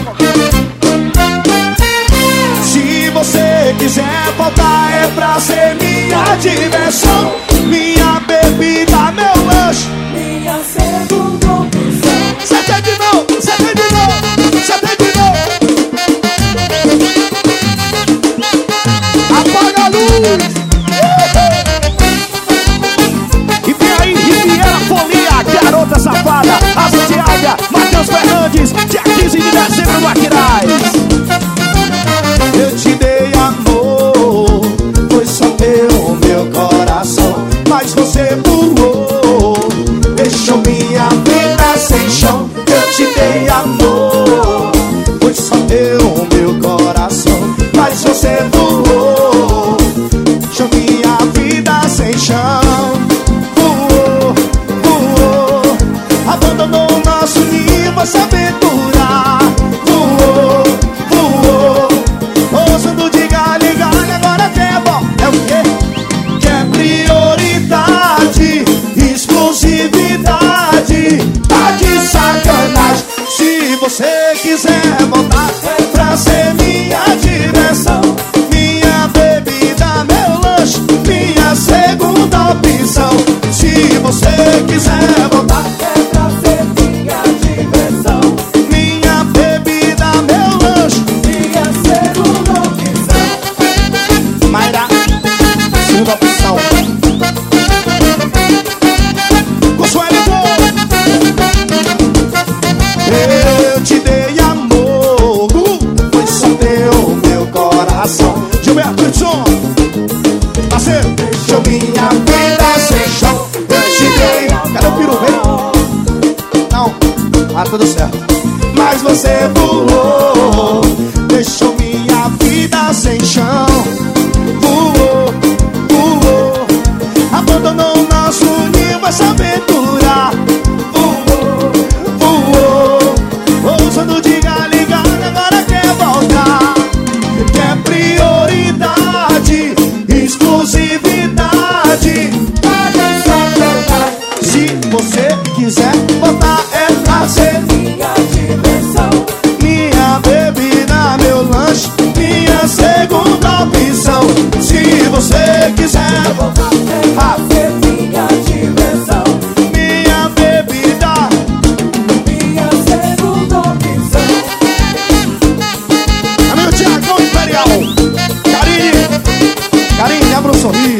Se você quiser voltar é pra ser minha diversão, minha bebida, meu lanche, minha segunda opção. Você tem de novo, você tem de novo, você tem de novo. Apaga a luz. E vem aí, Riviera Folia, Garota Safada, Asa de Águia, Matheus Fernandes, dia 15 de dezembro no Aquiraz. Eu te dei amor, foi só teu meu coração, mas você pulou, deixou minha vida sem chão. Eu te dei amor, foi só teu meu coração, mas você pulou, deixou minha vida sem chão. Voou, voou, abandonou o nosso ninho, vai se aventurar. Voou, voou, ousando de galho em galho, agora quer é o quê? Quer prioridade, exclusividade, tá de sacanagem. Se você quiser voltar é pra ser minha diversão, minha bebida, meu lanche, minha segunda opção. Se você quiser voltar É pra ser minha diversão, minha bebida, meu lanche, minha segunda opção. Mayra, segunda opção. Consuelo, eu te dei amor, foi só teu meu coração. Gilberto Edson, parceiro, deixou minha vida sem chão. Eu te dei, cadê o peru, vem? Não, ah, tudo certo. Mas você voou, deixou minha vida sem chão. Voou, voou, abandonou o nosso ninho, vai se aventurar. Voou, voou, ousando de galho em galho, agora quer voltar. Quer prioridade, exclusividade, tá de sacanagem. Se você quiser voltar é pra ser Minha diversão, minha bebida, meu lanche, minha segunda opção. Se você quiser voltar é pra ser minha diversão, minha bebida, minha segunda opção. amigo Tiagão Imperial, Karine, abra um sorriso.